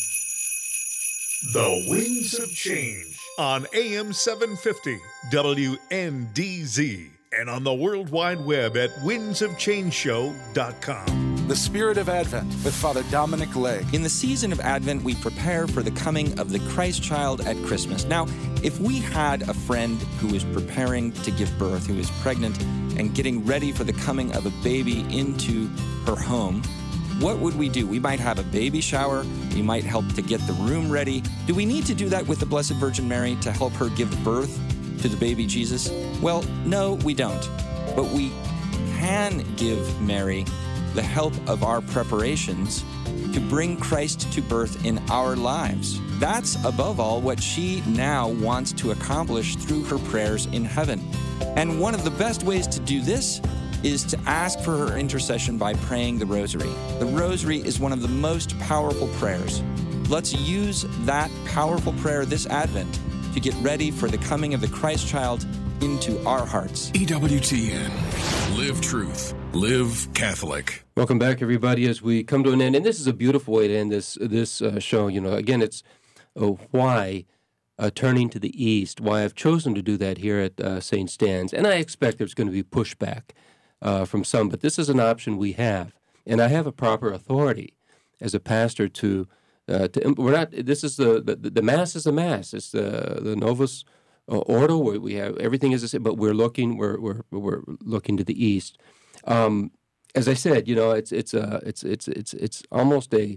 The Winds of Change on A M seven fifty W N D Z and on the World Wide Web at winds of change show dot com. The Spirit of Advent with Father Dominic Legge. In the season of Advent, we prepare for the coming of the Christ child at Christmas. Now, if we had a friend who is preparing to give birth, who is pregnant and getting ready for the coming of a baby into her home, what would we do? We might have a baby shower. We might help to get the room ready. Do we need to do that with the Blessed Virgin Mary to help her give birth to the baby Jesus? Well, no, we don't. But we can give Mary the help of our preparations to bring Christ to birth in our lives. That's, above all, what she now wants to accomplish through her prayers in heaven. And one of the best ways to do this is to ask for her intercession by praying the Rosary. The Rosary is one of the most powerful prayers. Let's use that powerful prayer this Advent to get ready for the coming of the Christ child into our hearts. E W T N. Live truth. Live Catholic. Welcome back, everybody, as we come to an end. And this is a beautiful way to end this this uh, show. You know, again, it's uh, why uh, turning to the east, why I've chosen to do that here at uh, Saint Stan's. And I expect there's going to be pushback uh, from some, but this is an option we have. And I have a proper authority as a pastor to, uh, to we're not, this is the, the, the Mass is the Mass. It's the, the Novus uh, Ordo, where we have, everything is the same, but we're looking, we're, we're, we're looking to the east. Um, as I said, you know, it's it's uh, it's it's it's it's almost a.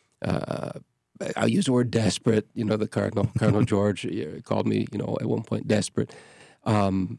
Uh, I'll use the word desperate. You know, the Cardinal Cardinal George called me, you know, at one point desperate, um,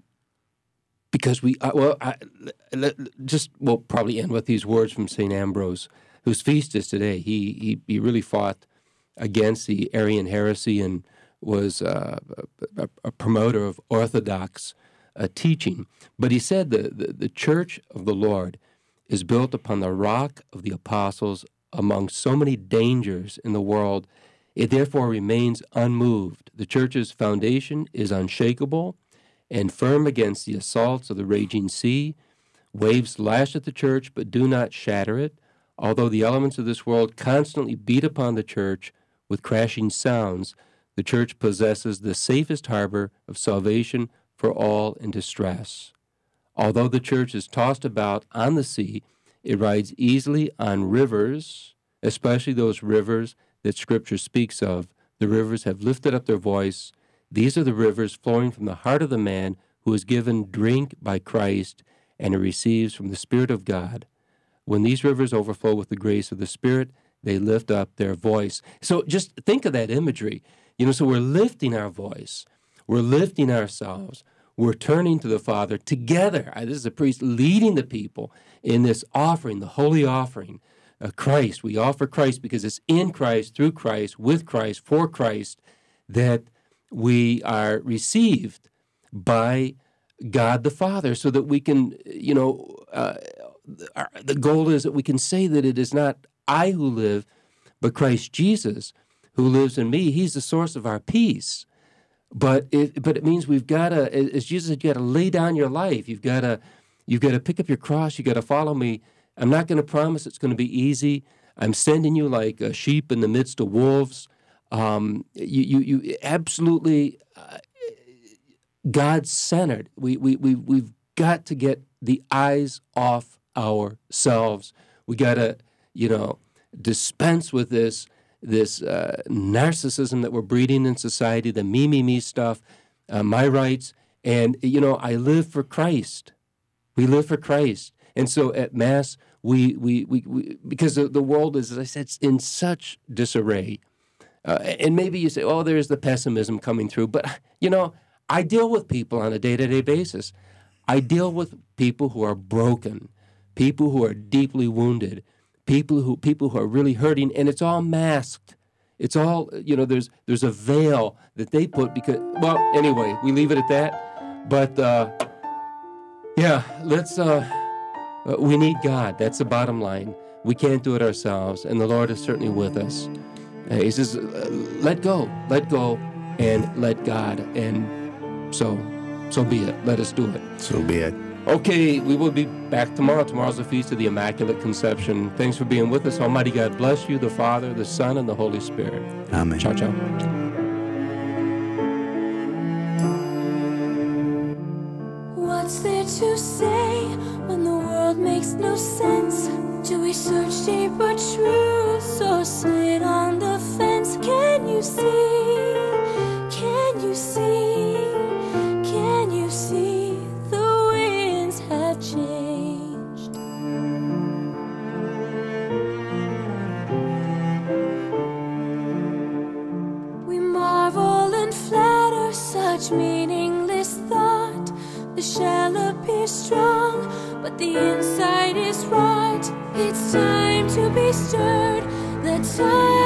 because we uh, well, I, let, just we'll probably end with these words from Saint Ambrose, whose feast is today. He he he really fought against the Arian heresy and was uh, a, a promoter of Orthodox uh, teaching. But he said the, the the Church of the Lord is built upon the rock of the apostles among so many dangers in the world. It therefore remains unmoved. The Church's foundation is unshakable and firm against the assaults of the raging sea. Waves lash at the Church, but do not shatter it. Although the elements of this world constantly beat upon the Church with crashing sounds, the Church possesses the safest harbor of salvation for all in distress. Although the Church is tossed about on the sea, it rides easily on rivers, especially those rivers that Scripture speaks of. The rivers have lifted up their voice. These are the rivers flowing from the heart of the man who is given drink by Christ and who receives from the Spirit of God. When these rivers overflow with the grace of the Spirit, they lift up their voice. So just think of that imagery. You know, so we're lifting our voice. We're lifting ourselves. We're turning to the Father together. This is a priest leading the people in this offering, the holy offering of Christ. We offer Christ because it's in Christ, through Christ, with Christ, for Christ, that we are received by God the Father, so that we can, you know, uh, our, the goal is that we can say that it is not I who live, but Christ Jesus who lives in me. He's the source of our peace. But it, but it means we've got to, as Jesus said, you got to lay down your life. You've got to, you've got to pick up your cross. You got to follow me. I'm not going to promise it's going to be easy. I'm sending you like a sheep in the midst of wolves. Um, you, you, you absolutely uh, God-centered. We, we, we, we've got to get the eyes off ourselves. We got to, you know, dispense with this. this uh, narcissism that we're breeding in society, the me, me, me stuff, uh, my rights. And, you know, I live for Christ. We live for Christ. And so at Mass, we, we, we, we because the, the world is, as I said, in such disarray. Uh, and maybe you say, oh, there's the pessimism coming through. But, you know, I deal with people on a day-to-day basis. I deal with people who are broken, people who are deeply wounded, People who people who are really hurting, and it's all masked. It's all, you know, there's there's a veil that they put because, well, anyway, we leave it at that. But, uh, yeah, let's, uh, uh, we need God. That's the bottom line. We can't do it ourselves, and the Lord is certainly with us. Uh, he says, uh, let go, let go, and let God. And so, so be it. Let us do it. So be it. Okay, we will be back tomorrow. Tomorrow's the Feast of the Immaculate Conception. Thanks for being with us. Almighty God bless you, the Father, the Son, and the Holy Spirit. Amen. Ciao, ciao. What's there to say when the world makes no sense? Do we search deeper truths or sit on the fence? Can you see? Can you see? Can you see? Have changed. We marvel and flatter such meaningless thought. The shall appear strong, but the inside is right. It's time to be stirred. The time